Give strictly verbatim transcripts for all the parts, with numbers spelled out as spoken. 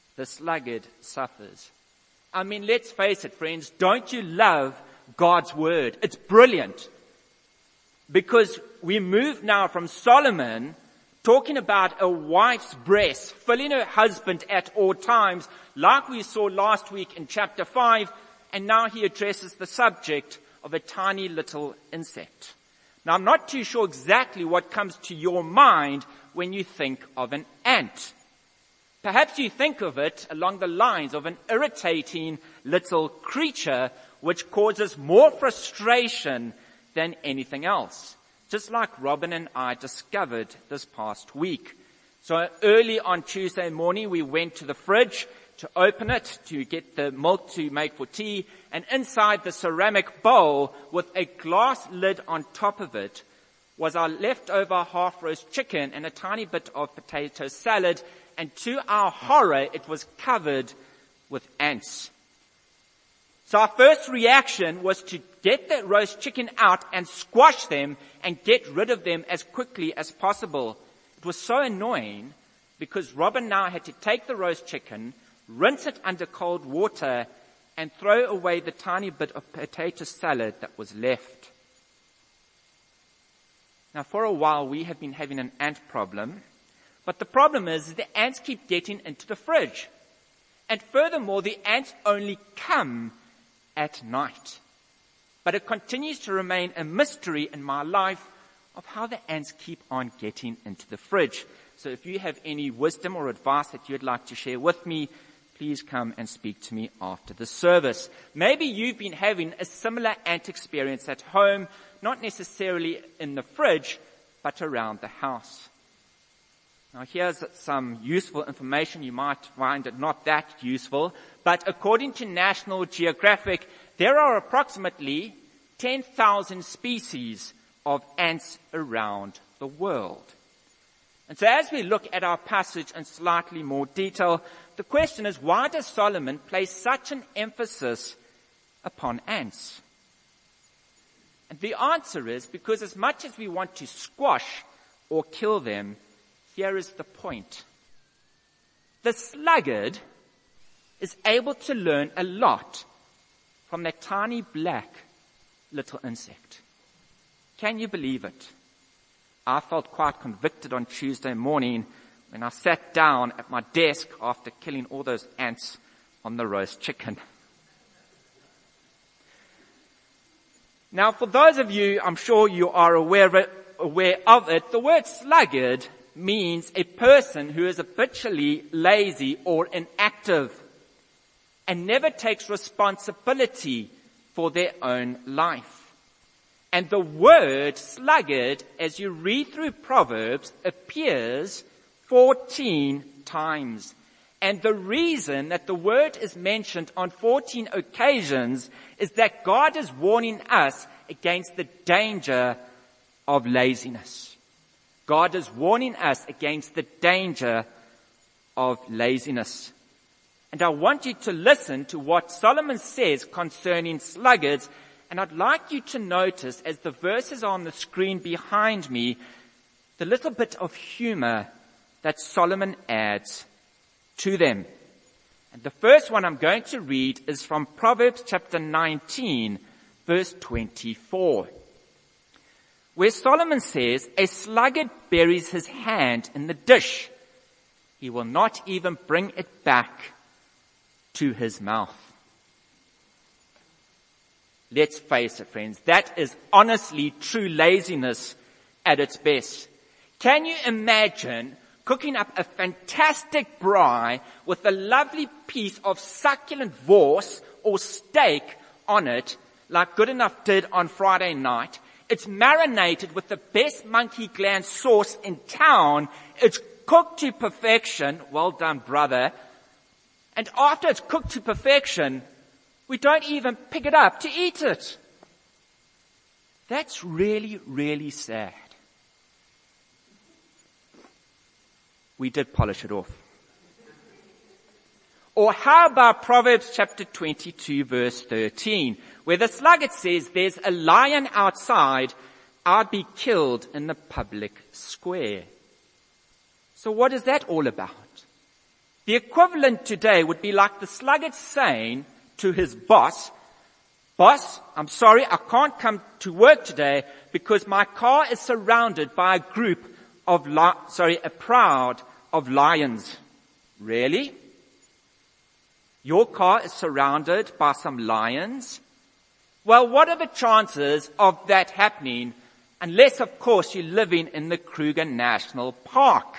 the sluggard suffers. I mean, let's face it, friends, don't you love God's word? It's brilliant. Because we move now from Solomon talking about a wife's breast, filling her husband at all times, like we saw last week in chapter five, and now he addresses the subject of a tiny little insect. Now, I'm not too sure exactly what comes to your mind when you think of an ant. Perhaps you think of it along the lines of an irritating little creature which causes more frustration than anything else, just like Robin and I discovered this past week. So early on Tuesday morning, we went to the fridge to open it, to get the milk to make for tea, and inside the ceramic bowl with a glass lid on top of it was our leftover half-roast chicken and a tiny bit of potato salad, and to our horror, it was covered with ants. So our first reaction was to get the roast chicken out and squash them and get rid of them as quickly as possible. It was so annoying because Robin now had to take the roast chicken, rinse it under cold water, and throw away the tiny bit of potato salad that was left. Now, for a while, we have been having an ant problem. But the problem is, is the ants keep getting into the fridge. And furthermore, the ants only come at night. But it continues to remain a mystery in my life of how the ants keep on getting into the fridge. So if you have any wisdom or advice that you'd like to share with me, please come and speak to me after the service. Maybe you've been having a similar ant experience at home, not necessarily in the fridge, but around the house. Now here's some useful information. You might find it not that useful, but according to National Geographic, there are approximately ten thousand species of ants around the world. And so as we look at our passage in slightly more detail, the question is, why does Solomon place such an emphasis upon ants? And the answer is because as much as we want to squash or kill them, here is the point. The sluggard is able to learn a lot from that tiny black little insect. Can you believe it? I felt quite convicted on Tuesday morning when I sat down at my desk after killing all those ants on the roast chicken. Now, for those of you, I'm sure you are aware of it, aware of it, the word sluggard means a person who is habitually lazy or inactive and never takes responsibility for their own life. And the word sluggard, as you read through Proverbs, appears fourteen times. And the reason that the word is mentioned on fourteen occasions is that God is warning us against the danger of laziness. God is warning us against the danger of laziness. And I want you to listen to what Solomon says concerning sluggards. And I'd like you to notice, as the verses are on the screen behind me, the little bit of humor that Solomon adds to them. And the first one I'm going to read is from Proverbs chapter nineteen, verse twenty-four, where Solomon says, "A sluggard buries his hand in the dish. He will not even bring it back to his mouth." Let's face it, friends, that is honestly true laziness at its best. Can you imagine cooking up a fantastic braai with a lovely piece of succulent wors or steak on it, like Good Enough did on Friday night? It's marinated with the best monkey gland sauce in town. It's cooked to perfection. Well done, brother. And after it's cooked to perfection, we don't even pick it up to eat it. That's really, really sad. We did polish it off. Or how about Proverbs chapter twenty-two, verse thirteen, where the sluggard says, "There's a lion outside, I'd be killed in the public square." So what is that all about? The equivalent today would be like the sluggard saying to his boss, "Boss, I'm sorry, I can't come to work today because my car is surrounded by a group of, li- sorry, a crowd of lions." Really? Your car is surrounded by some lions? Well, what are the chances of that happening? Unless, of course, you're living in the Kruger National Park.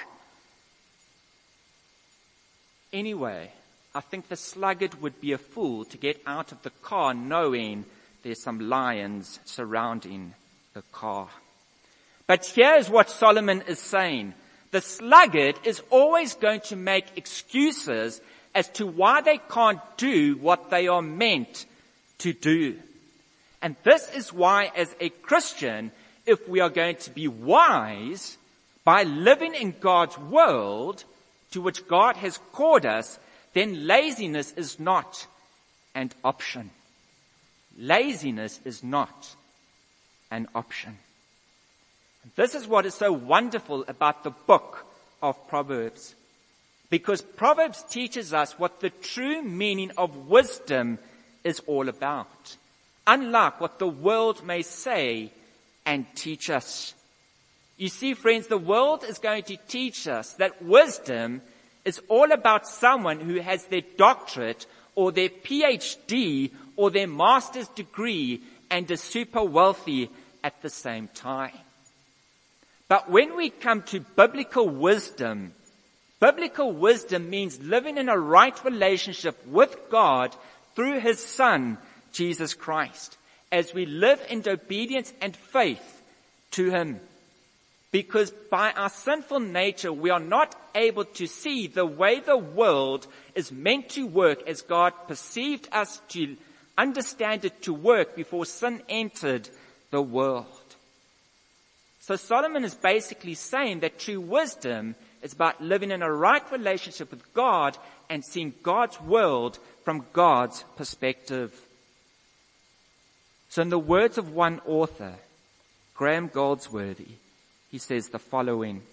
Anyway, I think the sluggard would be a fool to get out of the car knowing there's some lions surrounding the car. But here's what Solomon is saying. The sluggard is always going to make excuses as to why they can't do what they are meant to do. And this is why, as a Christian, if we are going to be wise by living in God's world to which God has called us, then laziness is not an option. Laziness is not an option. This is what is so wonderful about the book of Proverbs, because Proverbs teaches us what the true meaning of wisdom is all about, unlike what the world may say and teach us. You see, friends, the world is going to teach us that wisdom is all about someone who has their doctorate or their P H D or their master's degree and is super wealthy at the same time. But when we come to biblical wisdom, biblical wisdom means living in a right relationship with God through His Son, Jesus Christ, as we live in obedience and faith to Him. Because by our sinful nature, we are not able to see the way the world is meant to work as God perceived us to understand it to work before sin entered the world. So Solomon is basically saying that true wisdom is about living in a right relationship with God and seeing God's world from God's perspective. So in the words of one author, Graham Goldsworthy, he says the following: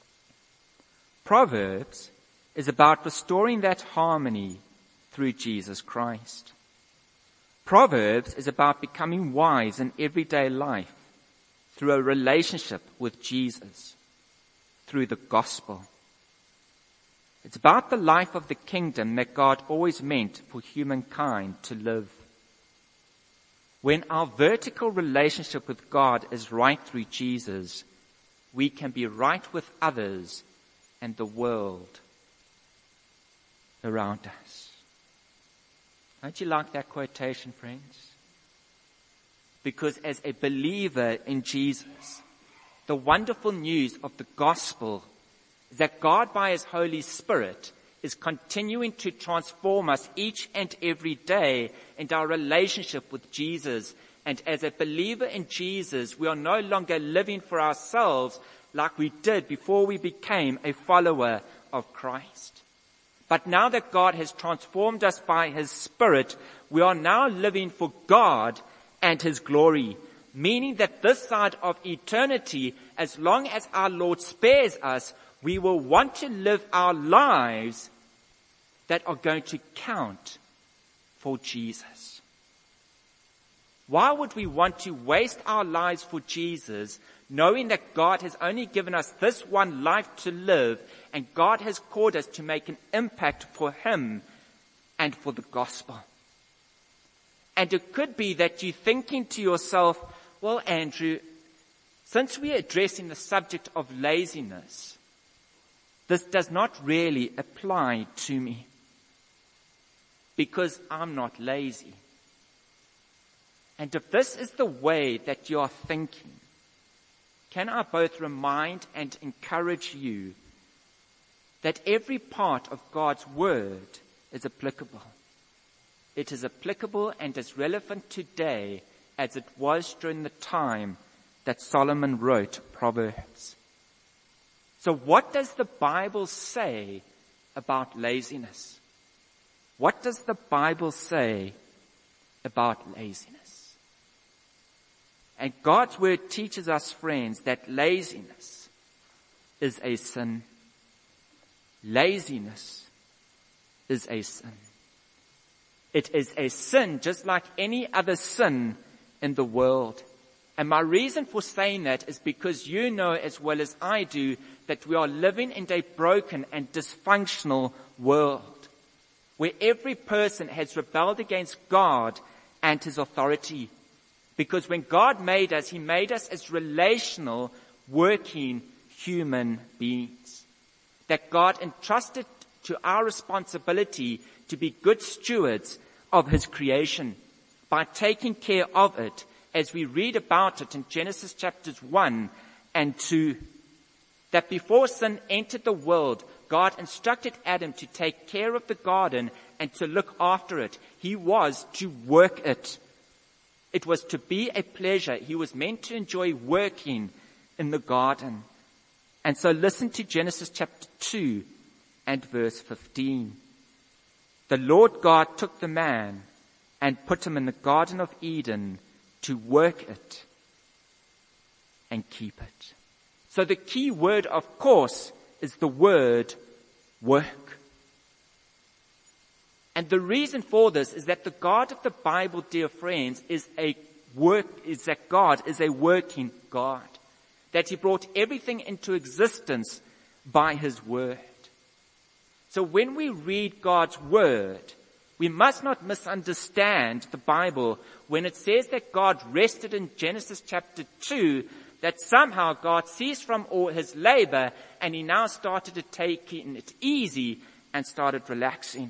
Proverbs is about restoring that harmony through Jesus Christ. Proverbs is about becoming wise in everyday life through a relationship with Jesus, through the gospel. It's about the life of the kingdom that God always meant for humankind to live. When our vertical relationship with God is right through Jesus, we can be right with others and the world around us. Don't you like that quotation, friends? Because as a believer in Jesus, the wonderful news of the gospel is that God, by His Holy Spirit, is continuing to transform us each and every day in our relationship with Jesus. And as a believer in Jesus, we are no longer living for ourselves like we did before we became a follower of Christ. But now that God has transformed us by His Spirit, we are now living for God and His glory, meaning that this side of eternity, as long as our Lord spares us, we will want to live our lives that are going to count for Jesus. Why would we want to waste our lives for Jesus, knowing that God has only given us this one life to live, and God has called us to make an impact for Him and for the gospel? And it could be that you're thinking to yourself, well, Andrew, since we're addressing the subject of laziness, this does not really apply to me because I'm not lazy. And if this is the way that you are thinking, can I both remind and encourage you that every part of God's word is applicable. It is applicable and as relevant today as it was during the time that Solomon wrote Proverbs. So what does the Bible say about laziness? What does the Bible say about laziness? And God's word teaches us, friends, that laziness is a sin. Laziness is a sin. It is a sin just like any other sin in the world. And my reason for saying that is because you know as well as I do that we are living in a broken and dysfunctional world where every person has rebelled against God and his authority. Because when God made us, he made us as relational, working human beings. That God entrusted to our responsibility to be good stewards of his creation by taking care of it, as we read about it in Genesis chapters one and two. That before sin entered the world, God instructed Adam to take care of the garden and to look after it. He was to work it. It was to be a pleasure. He was meant to enjoy working in the garden. And so listen to Genesis chapter two and verse fifteen. The Lord God took the man and put him in the Garden of Eden to work it and keep it. So the key word, of course, is the word work. And the reason for this is that the God of the Bible, dear friends, is a work, is that God is a working God. That he brought everything into existence by his word. So when we read God's word, we must not misunderstand the Bible when it says that God rested in Genesis chapter two, that somehow God ceased from all his labor and he now started to take it easy and started relaxing.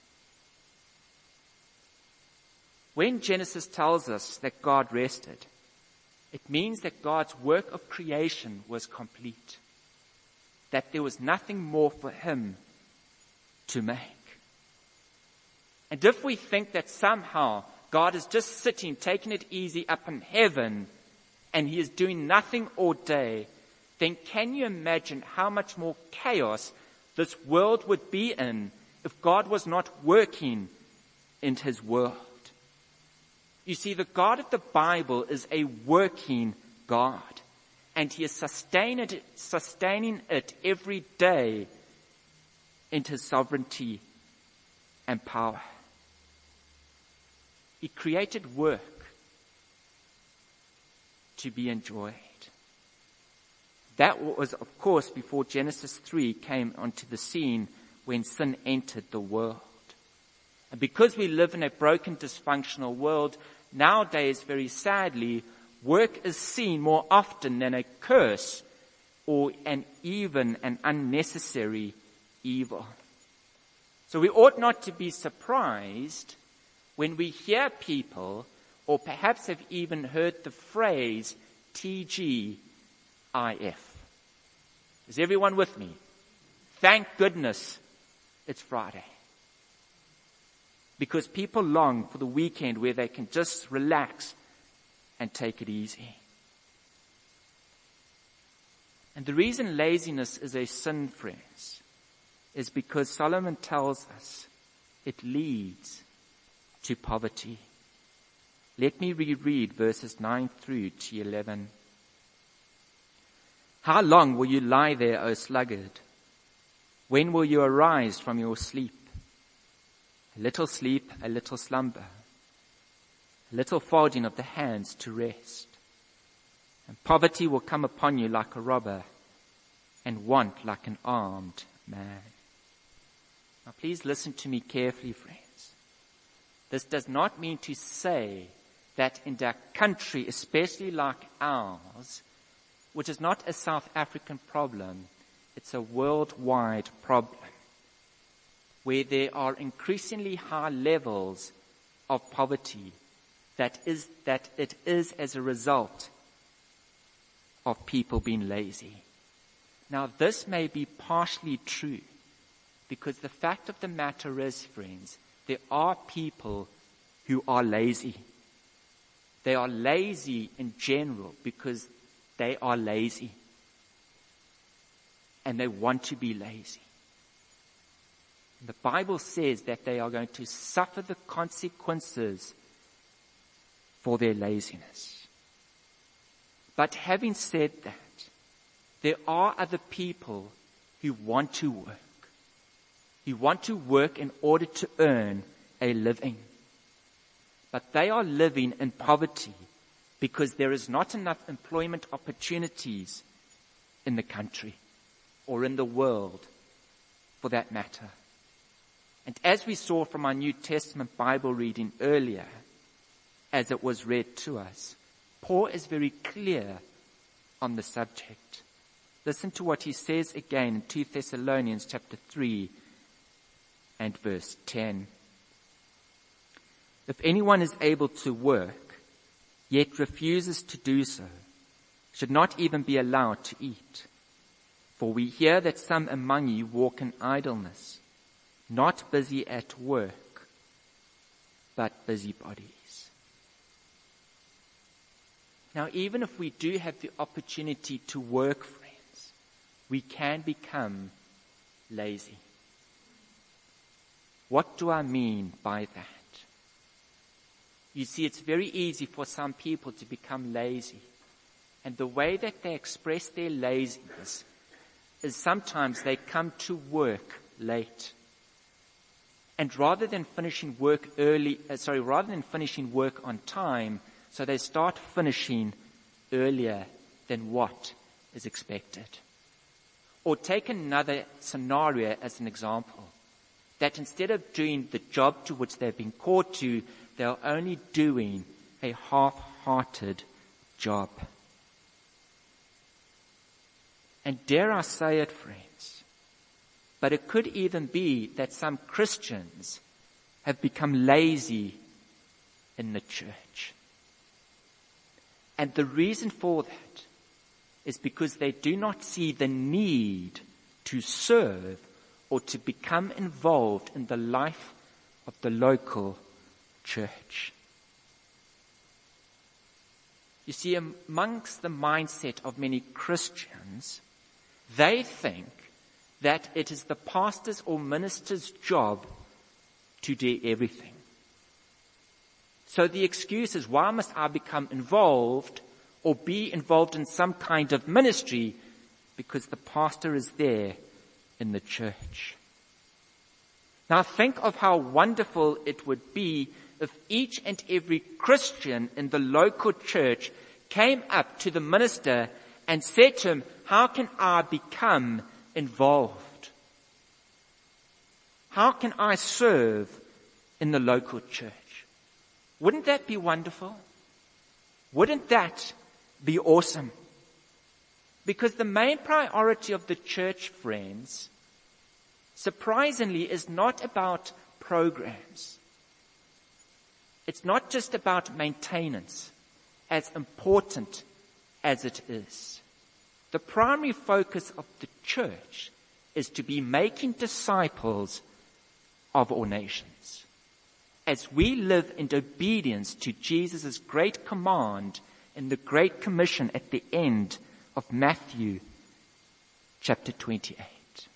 When Genesis tells us that God rested, it means that God's work of creation was complete. That there was nothing more for him to make. And if we think that somehow God is just sitting, taking it easy up in heaven, and he is doing nothing all day, then can you imagine how much more chaos this world would be in if God was not working in his world? You see, the God of the Bible is a working God, and he is sustaining it, sustaining it every day into his sovereignty and power. He created work to be enjoyed. That was, of course, before Genesis three came onto the scene when sin entered the world. And because we live in a broken, dysfunctional world, nowadays, very sadly, work is seen more often than a curse or an even an unnecessary evil. So we ought not to be surprised when we hear people, or perhaps have even heard the phrase T G I F. Is everyone with me? Thank goodness it's Friday. Because people long for the weekend where they can just relax and take it easy. And the reason laziness is a sin, friends, is because Solomon tells us it leads to poverty. Let me reread verses nine through to eleven. How long will you lie there, O sluggard? When will you arise from your sleep? A little sleep, a little slumber, a little folding of the hands to rest. And poverty will come upon you like a robber, and want like an armed man. Now please listen to me carefully, friends. This does not mean to say that in a country, especially like ours, which is not a South African problem, it's a worldwide problem, where there are increasingly high levels of poverty, that is, that it is as a result of people being lazy. Now, this may be partially true, because the fact of the matter is, friends, there are people who are lazy. They are lazy in general because they are lazy. And they want to be lazy. The Bible says that they are going to suffer the consequences for their laziness. But having said that, there are other people who want to work. who want to work in order to earn a living. But they are living in poverty because there is not enough employment opportunities in the country or in the world for that matter. And as we saw from our New Testament Bible reading earlier, as it was read to us, Paul is very clear on the subject. Listen to what he says again in Second Thessalonians chapter three and verse ten. If anyone is able to work, yet refuses to do so, should not even be allowed to eat. For we hear that some among you walk in idleness, not busy at work, but busybodies. Now, even if we do have the opportunity to work, friends, we can become lazy. What do I mean by that? You see, it's very easy for some people to become lazy. And the way that they express their laziness is sometimes they come to work late. And rather than finishing work early, uh, sorry, rather than finishing work on time, so they start finishing earlier than what is expected. Or take another scenario as an example, that instead of doing the job to which they've been called to, they're only doing a half-hearted job. And dare I say it, friends, but it could even be that some Christians have become lazy in the church. And the reason for that is because they do not see the need to serve or to become involved in the life of the local church. You see, amongst the mindset of many Christians, they think that it is the pastor's or minister's job to do everything. So the excuse is, why must I become involved or be involved in some kind of ministry? Because the pastor is there in the church. Now think of how wonderful it would be if each and every Christian in the local church came up to the minister and said to him, how can I become involved? How can I serve in the local church? Wouldn't that be wonderful? Wouldn't that be awesome? Because the main priority of the church, friends, surprisingly, is not about programs. It's not just about maintenance, as important as it is. The primary focus of the church is to be making disciples of all nations. As we live in obedience to Jesus' great command in the Great Commission at the end of Matthew chapter twenty-eight.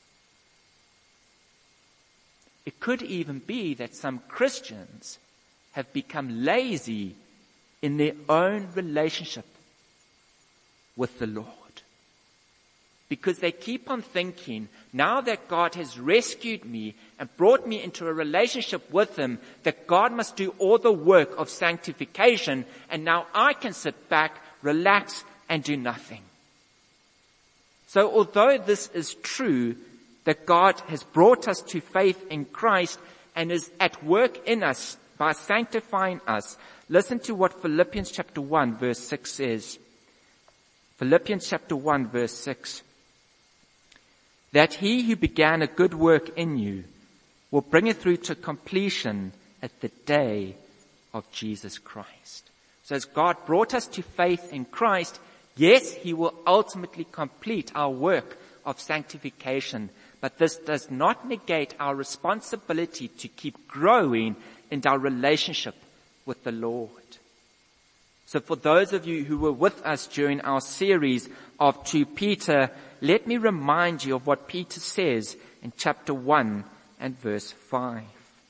It could even be that some Christians have become lazy in their own relationship with the Lord. Because they keep on thinking, now that God has rescued me and brought me into a relationship with Him, that God must do all the work of sanctification, and now I can sit back, relax, and do nothing. So although this is true, that God has brought us to faith in Christ and is at work in us by sanctifying us, listen to what Philippians chapter one verse six says. Philippians chapter one verse six. That He who began a good work in you will bring it through to completion at the day of Jesus Christ. So as God brought us to faith in Christ, yes, He will ultimately complete our work of sanctification, but this does not negate our responsibility to keep growing in our relationship with the Lord. So for those of you who were with us during our series of Second Peter, let me remind you of what Peter says in chapter one and verse five.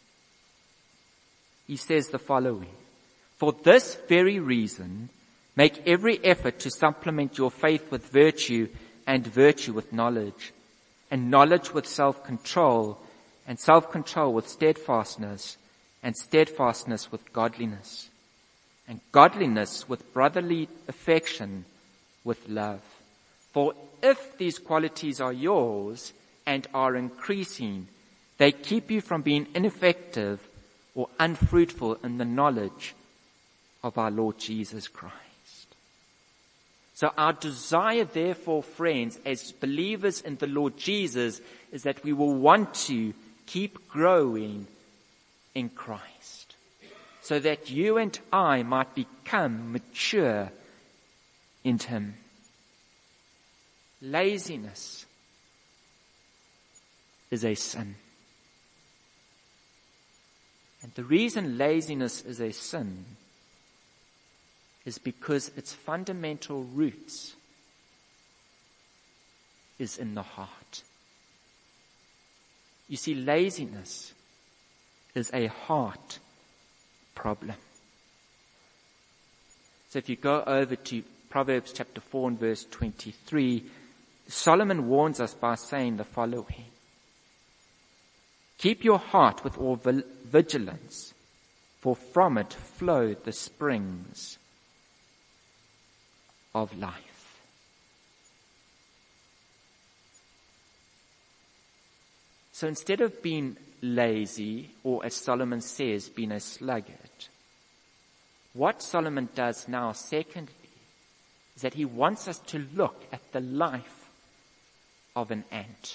He says the following: for this very reason, make every effort to supplement your faith with virtue, and virtue with knowledge, and knowledge with self-control, and self-control with steadfastness, and steadfastness with godliness, and godliness with brotherly affection, with love. For if these qualities are yours and are increasing, they keep you from being ineffective or unfruitful in the knowledge of our Lord Jesus Christ. So our desire, therefore, friends, as believers in the Lord Jesus, is that we will want to keep growing in Christ, so that you and I might become mature in Him. Laziness is a sin. And the reason laziness is a sin is because its fundamental roots is in the heart. You see, laziness is a heart problem. So if you go over to Proverbs chapter four and verse twenty-three, Solomon warns us by saying the following: keep your heart with all vigilance, for from it flow the springs of life. So instead of being lazy, or as Solomon says, being a sluggard, what Solomon does now, secondly, is that he wants us to look at the life of an ant.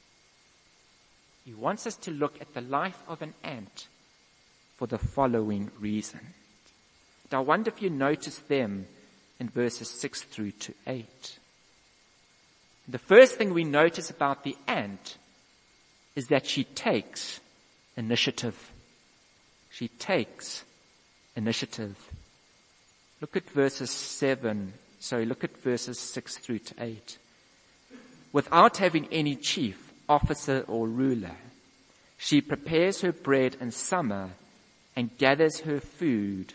He wants us to look at the life of an ant for the following reason. Now, I wonder if you notice them in verses six through to eight. The first thing we notice about the ant is that she takes initiative. She takes initiative. Look at verses seven, sorry, look at verses six through to eight. Without having any chief, officer, or ruler, she prepares her bread in summer and gathers her food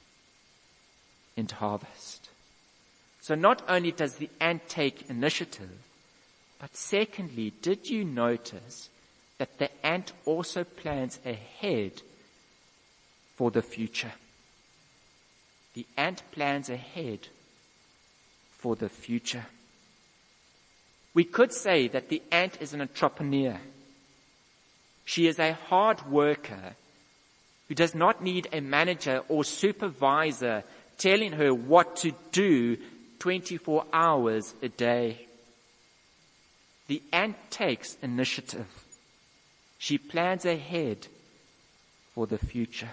in harvest. So not only does the ant take initiative, but secondly, did you notice that the ant also plans ahead for the future? The ant plans ahead for the future. We could say that the ant is an entrepreneur. She is a hard worker who does not need a manager or supervisor telling her what to do twenty-four hours a day. The ant takes initiative. She plans ahead for the future.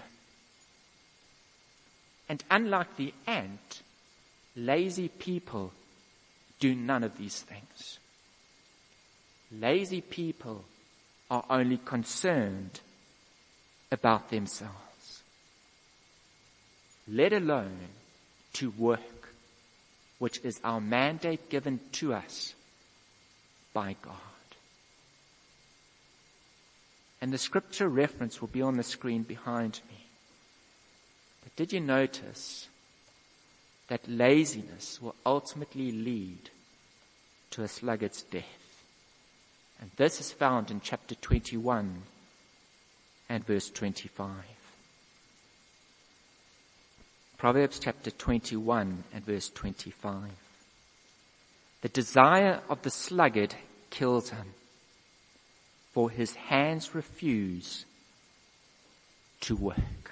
And unlike the ant, lazy people do none of these things. Lazy people are only concerned about themselves, let alone to work, which is our mandate given to us by God. And the scripture reference will be on the screen behind me. But did you notice that laziness will ultimately lead to a sluggard's death? And this is found in chapter twenty-one and verse twenty-five. Proverbs chapter twenty-one and verse twenty-five. The desire of the sluggard kills him, for his hands refuse to work.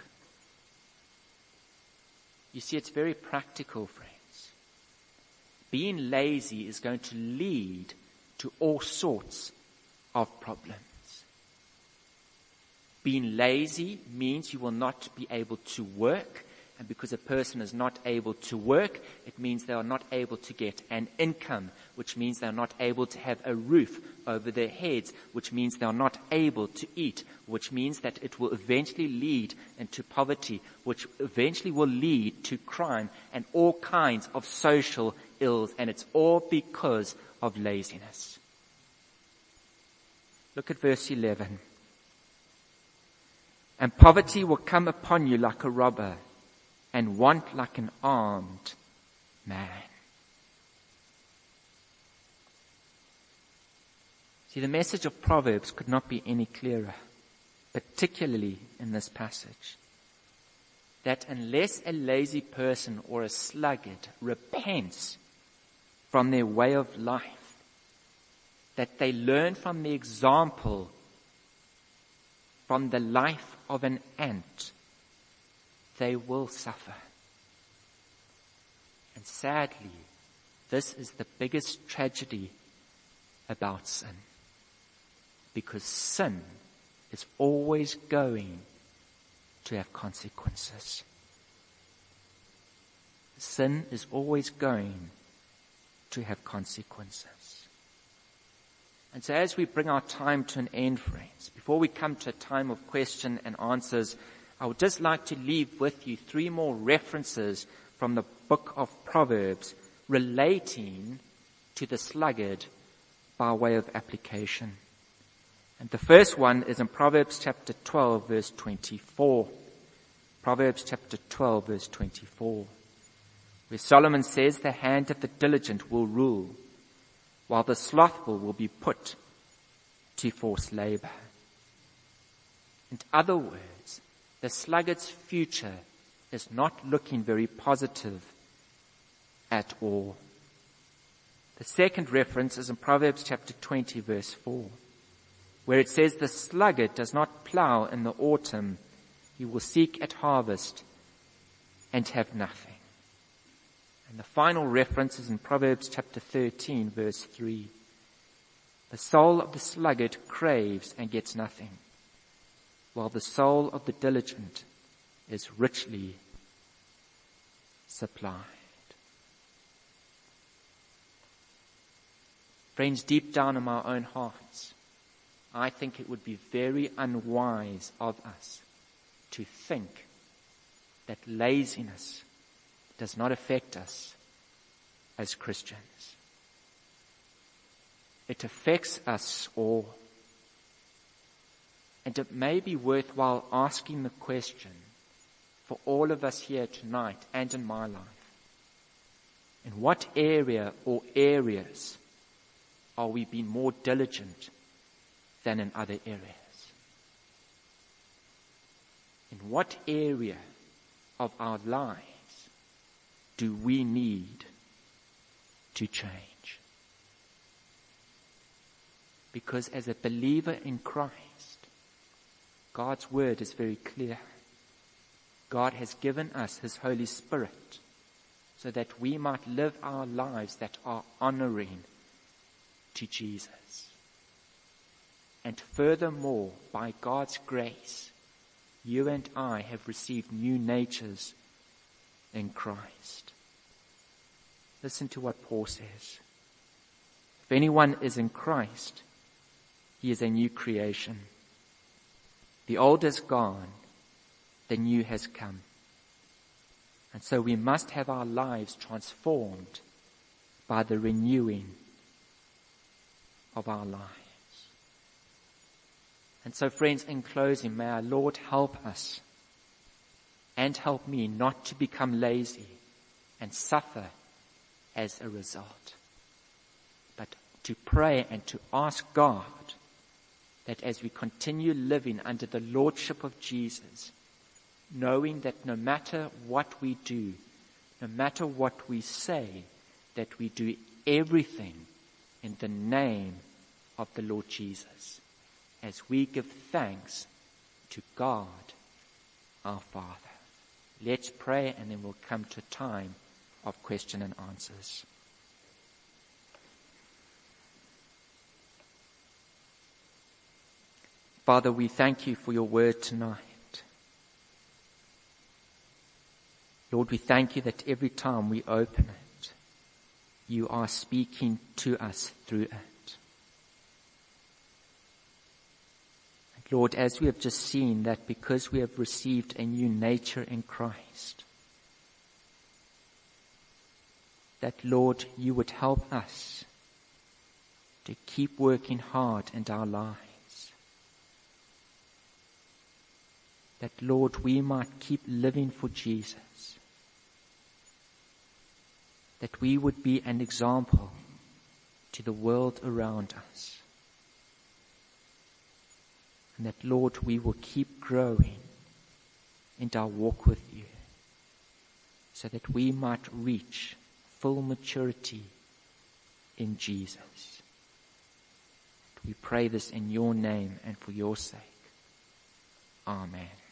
You see, it's very practical, friends. Being lazy is going to lead to all sorts of problems. Being lazy means you will not be able to work. And because a person is not able to work, it means they are not able to get an income, which means they are not able to have a roof over their heads, which means they are not able to eat, which means that it will eventually lead into poverty, which eventually will lead to crime and all kinds of social ills. And it's all because of laziness. Look at verse eleven. And poverty will come upon you like a robber, and want like an armed man. See, the message of Proverbs could not be any clearer, particularly in this passage. That unless a lazy person or a sluggard repents from their way of life, that they learn from the example from the life of an ant, they will suffer. And sadly, this is the biggest tragedy about sin. Because sin is always going to have consequences. Sin is always going to have consequences. And so as we bring our time to an end, friends, before we come to a time of question and answers, I would just like to leave with you three more references from the book of Proverbs relating to the sluggard by way of application. And the first one is in Proverbs chapter twelve, verse twenty-four. Proverbs chapter twelve, verse twenty-four. Where Solomon says, the hand of the diligent will rule, while the slothful will be put to forced labor. In other words, the sluggard's future is not looking very positive at all. The second reference is in Proverbs chapter twenty, verse four, where it says, the sluggard does not plow in the autumn, he will seek at harvest and have nothing. And the final reference is in Proverbs chapter thirteen, verse three. The soul of the sluggard craves and gets nothing, while the soul of the diligent is richly supplied. Friends, deep down in our own hearts, I think it would be very unwise of us to think that laziness does not affect us as Christians. It affects us all. And it may be worthwhile asking the question for all of us here tonight and in my life. In what area or areas are we being more diligent than in other areas? In what area of our lives do we need to change? Because as a believer in Christ, God's word is very clear. God has given us His Holy Spirit so that we might live our lives that are honoring to Jesus. And furthermore, by God's grace, you and I have received new natures in Christ. Listen to what Paul says. If anyone is in Christ, he is a new creation. The old is gone, the new has come. And so we must have our lives transformed by the renewing of our lives. And so, friends, in closing, may our Lord help us and help me not to become lazy and suffer as a result, but to pray and to ask God that as we continue living under the lordship of Jesus, knowing that no matter what we do, no matter what we say, that we do everything in the name of the Lord Jesus, as we give thanks to God our Father. Let's pray, and then we'll come to a time of question and answers. Father, we thank you for your word tonight. Lord, we thank you that every time we open it, you are speaking to us through it. Lord, as we have just seen that because we have received a new nature in Christ, that, Lord, you would help us to keep working hard in our lives. That, Lord, we might keep living for Jesus. That we would be an example to the world around us. And that, Lord, we will keep growing in our walk with you, so that we might reach full maturity in Jesus. We pray this in your name and for your sake. Amen.